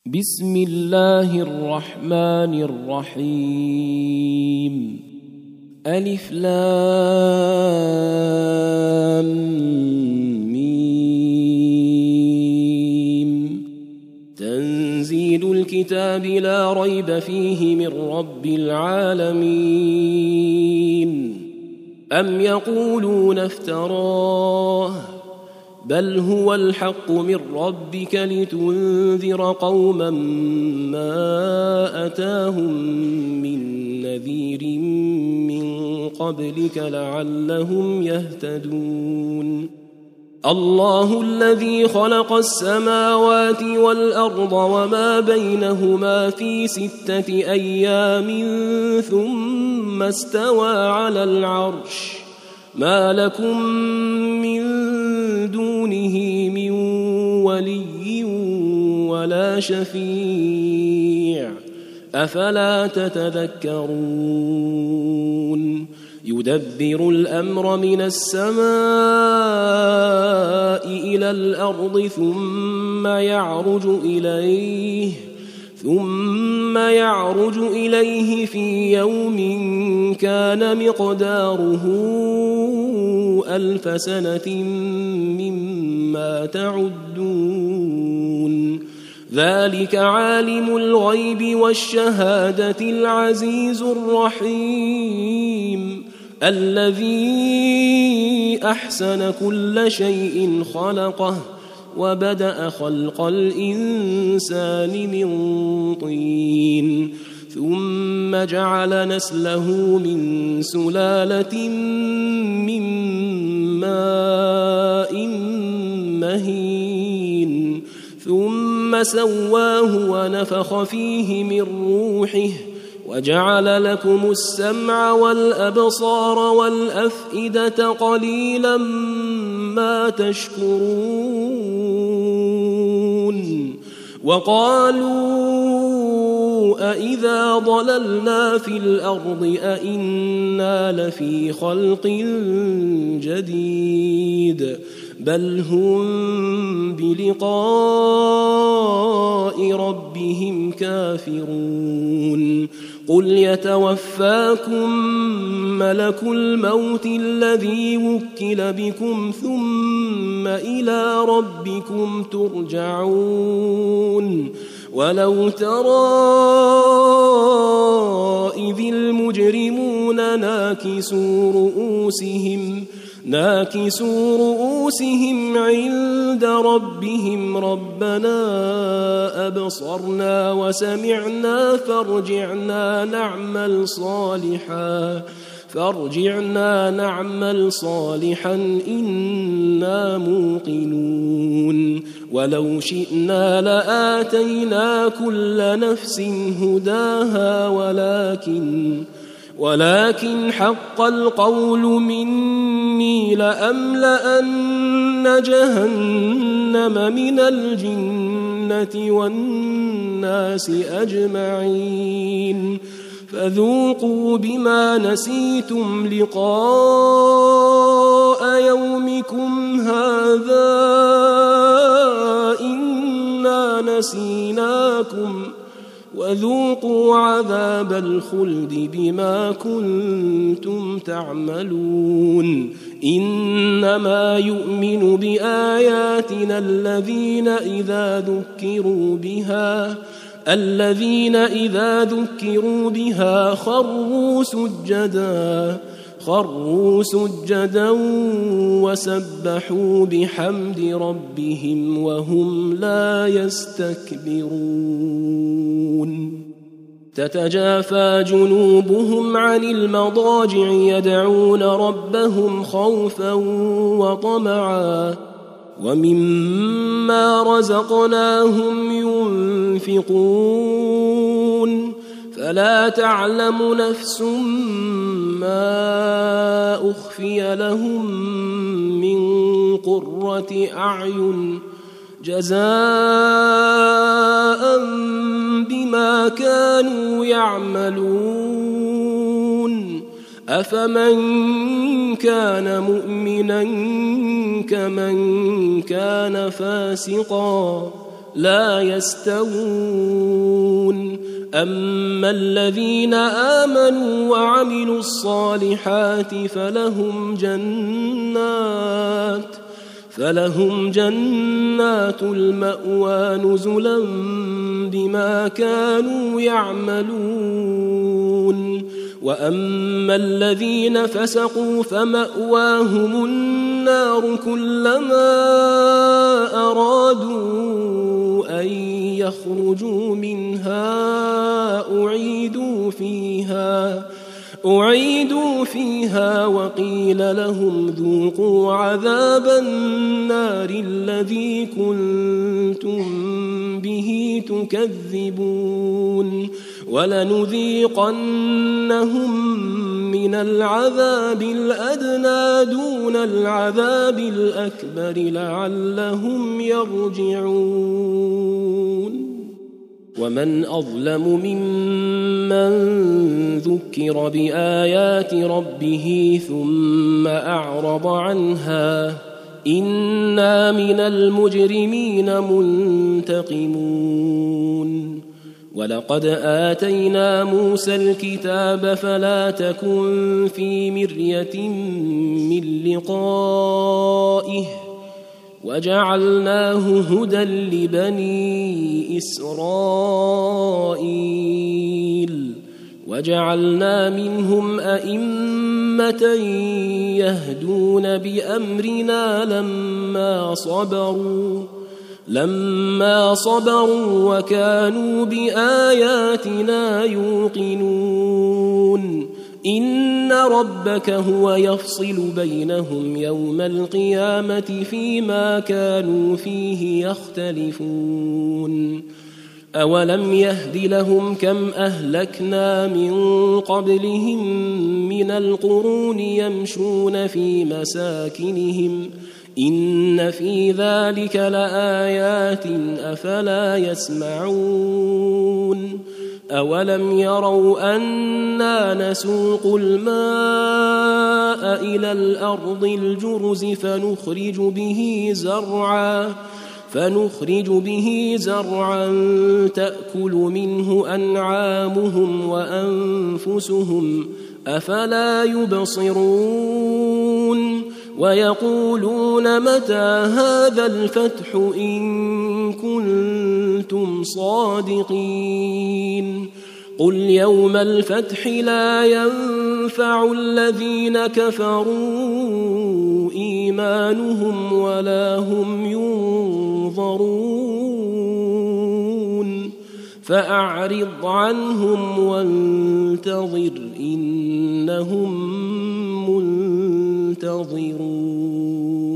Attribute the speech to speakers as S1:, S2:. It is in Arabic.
S1: بسم الله الرحمن الرحيم. ألف لام ميم. تنزيل الكتاب لا ريب فيه من رب العالمين. أم يقولون افتراه بل هو الحق من ربك لتنذر قوما ما أتاهم من نذير من قبلك لعلهم يهتدون. الله الذي خلق السماوات والأرض وما بينهما في 6 أيام ثم استوى على العرش. ما لكم من دونه من ولي ولا شفيع أفلا تتذكرون. يدبر الأمر من السماء إلى الأرض ثم يعرج إليه في يوم كان مقداره 1000 سنة مما تعدون. ذلك عالم الغيب والشهادة العزيز الرحيم الذي أحسن كل شيء خلقه وبدأ خلق الإنسان من طين ثم جعل نسله من سلالة من ماء مهين ثم سواه ونفخ فيه من روحه وجعل لكم السمع والأبصار والأفئدة قليلا ما تشكرون. وقالوا أإذا ضللنا في الأرض أإنا لفي خلق جديد بل هم بلقاء ربهم كافرون. قل يتوفاكم ملك الموت الذي وكل بكم ثم إلى ربكم ترجعون. ولو ترى إذ المجرمون ناكسوا رؤوسهم عند ربهم ربنا أبصرنا وسمعنا فارجعنا نعمل صالحا إنا موقنون. ولو شئنا لآتينا كل نفس هداها ولكن حق القول مني لأملأن جهنم من الجنة والناس أجمعين. فذوقوا بما نسيتم لقاء يومكم هذا إنا نسيناكم وذوقوا عذاب الخلد بما كنتم تعملون. إنما يؤمن بآياتنا الذين إذا ذكروا بها خروا سجدا وسبحوا بحمد ربهم وهم لا يستكبرون. تتجافى جنوبهم عن المضاجع يدعون ربهم خوفا وطمعا ومما رزقناهم ينفقون. فلا تعلم نفس ما أخفي لهم من قرة أعين جزاء بما كانوا يعملون. أفمن كان مؤمنا كمن كان فاسقا لا يستوون أما الذين آمنوا وعملوا الصالحات فلهم جنات المأوى نزلا بما كانوا يعملون وأما الذين فسقوا فمأواهم النار كلما أرادوا أن يخرجوا منها أعيدوا فيها وقيل لهم ذوقوا عذاب النار الذي كنتم به تكذبون ولنذيقنهم من العذاب الأدنى دون العذاب الأكبر لعلهم يرجعون ومن أظلم ممن ذكر بآيات ربه ثم أعرض عنها إنا من المجرمين منتقمون ولقد آتينا موسى الكتاب فلا تكن في مرية من لقائه وجعلناه هدى لبني إسرائيل وجعلنا منهم أئمة يهدون بأمرنا لما صبروا وكانوا بآياتنا يوقنون إن ربك هو يفصل بينهم يوم القيامة فيما كانوا فيه يختلفون أولم يهد لهم كم أهلكنا من قبلهم من القرون يمشون في مساكنهم إن في ذلك لآيات أفلا يسمعون أولم يروا أنا نسوق الماء إلى الأرض الجرز فنخرج به زرعا تأكل منه أنعامهم وأنفسهم أفلا يبصرون ويقولون متى هذا الفتح إن كنتم صادقين قل يوم الفتح لا ينفع الذين كفروا إيمانهم ولا هم ينظرون فأعرض عنهم وانتظر إنهم منتظرون